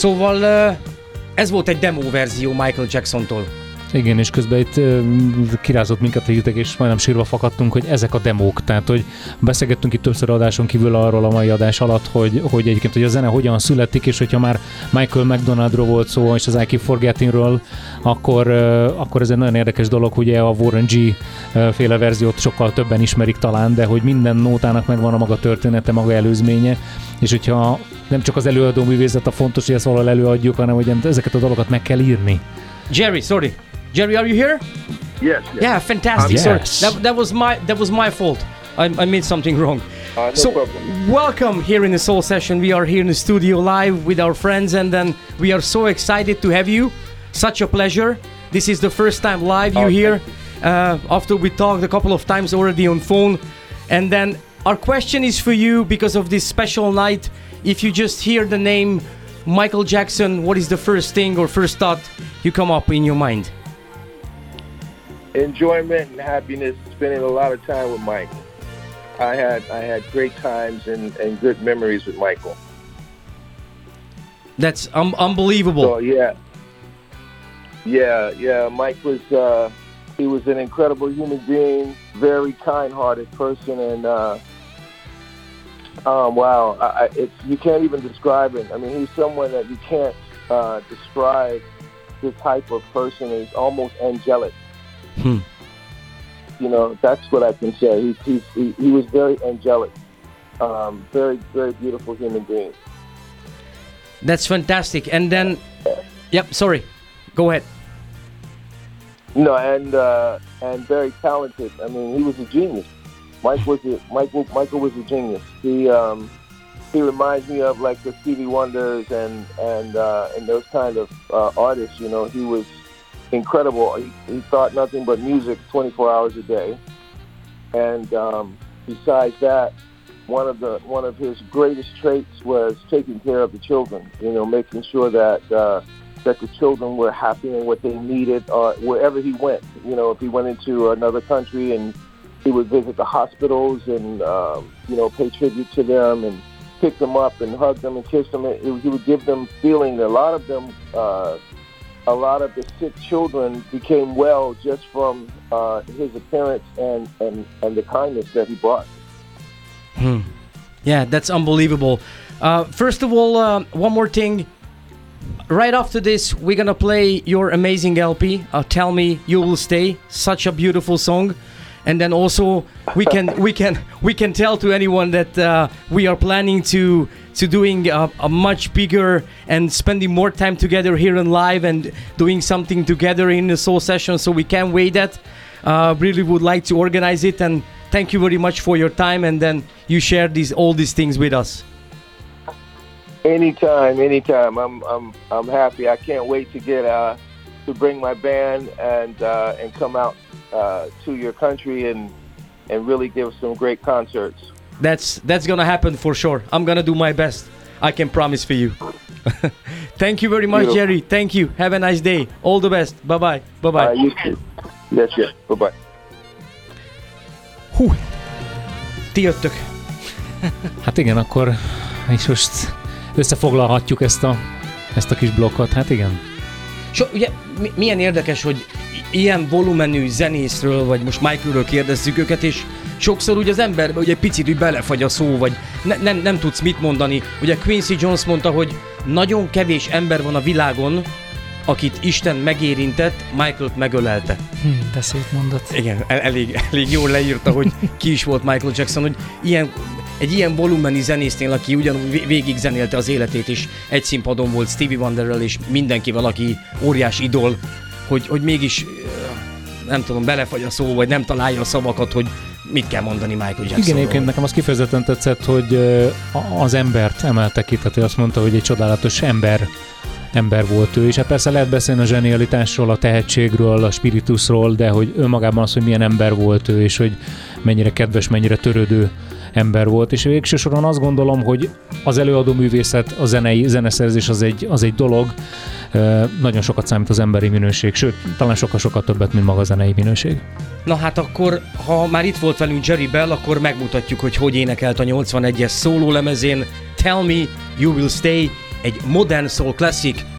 Szóval ez volt egy demo verzió Michael Jacksontól. Igen, és közben itt kirázott minket a hírtek, és majdnem sírva fakadtunk, hogy ezek a demók. Tehát, hogy beszélgettünk itt többször adáson kívül arról a mai adás alatt, hogy egyébként, hogy a zene hogyan születik, és hogyha már Michael McDonaldról volt szó, és az I Keep Forgettingről, akkor ez egy nagyon érdekes dolog, ugye a Warren G féle verziót sokkal többen ismerik talán, de hogy minden nótának megvan a maga története, maga előzménye, és hogyha nem csak az előadó művészet a fontos, hogy ezt valahol előadjuk, hanem hogy ezeket a dolgokat meg kell írni. Jerry, are you here? Yes. Yeah, fantastic. Yes. Sorry, that was my fault. I made something wrong. No problem. Welcome here in the Soul Session. We are here in the studio live with our friends, and then we are so excited to have you. Such a pleasure. This is the first time live you here. After we talked a couple of times already on phone, and then our question is for you because of this special night. If you just hear the name Michael Jackson, what is the first thing or first thought you come up in your mind? Enjoyment and happiness, spending a lot of time with Mike. I had great times and good memories with Michael. That's unbelievable. So yeah. Mike was he was an incredible human being, very kind-hearted person, and wow, you can't even describe it. I mean, he's someone that you can't describe. This type of person is almost angelic. You know, that's what I can say. He was very angelic, very, very beautiful human being. That's fantastic. And then, sorry, go ahead. No, and very talented. I mean, he was a genius. Michael was a genius. He reminds me of like the Stevie Wonders and those kind of artists. You know, he was incredible. He thought nothing but music 24 hours a day. And besides that, one of his greatest traits was taking care of the children. You know, making sure that the children were happy and what they needed wherever he went. You know, if he went into another country, and he would visit the hospitals and pay tribute to them and pick them up and hug them and kiss them. He would give them feeling. A lot of them, a lot of the sick children became well just from his appearance and the kindness that he brought. Yeah, that's unbelievable. First of all, one more thing. Right after this, we're gonna play your amazing LP. Tell Me You Will Stay. Such a beautiful song. And then also we can tell to anyone that we are planning to doing a much bigger and spending more time together here in live and doing something together in the Soul Session. So we can't wait that. Really would like to organize it, and thank you very much for your time, and then you share all these things with us. Anytime. I'm happy. I can't wait to get to bring my band and come out to your country and really give some great concerts. That's gonna happen for sure. I'm gonna do my best. I can promise for you. Thank you very much, Jerry. Thank you. Have a nice day. All the best. Bye-bye. Bye-bye. You too. Yes. Bye-bye. Hú, ti jöttök. Hát igen, akkor és most összefoglalhatjuk ezt a kis blokkot. Hát igen. Ugye milyen érdekes, hogy ilyen volumenű zenészről, vagy most Michaelről kérdezzük őket, és sokszor ugye az ember ugye picit úgy belefagy a szó, vagy nem tudsz mit mondani. Ugye Quincy Jones mondta, hogy nagyon kevés ember van a világon, akit Isten megérintett, Michaelt megölelte. De szép mondat. Igen, elég jól leírta, hogy ki is volt Michael Jackson, hogy egy ilyen volumenű zenésznél, aki ugyanúgy végig zenélte az életét, és egy színpadon volt Stevie Wonderrel, és mindenkivel, aki óriás idol, hogy mégis, nem tudom, belefagy a szó, vagy nem találja a szavakat, hogy mit kell mondani Michael Jacksonról. Igen, egyébként nekem az kifejezetten tetszett, hogy az embert emelte ki, tehát azt mondta, hogy egy csodálatos ember volt ő, és hát persze lehet beszélni a zsenialitásról, a tehetségről, a spiritusról, de hogy önmagában az, hogy milyen ember volt ő, és hogy mennyire kedves, mennyire törődő ember volt, és végső soron azt gondolom, hogy az előadó művészet, a zeneszerzés az egy dolog, nagyon sokat számít az emberi minőség, sőt, talán sokkal többet, mint maga a zenei minőség. Na hát akkor, ha már itt volt velünk Jerry Bell, akkor megmutatjuk, hogy énekelt a 81-es szólólemezén Tell Me You Will Stay, egy modern soul classic,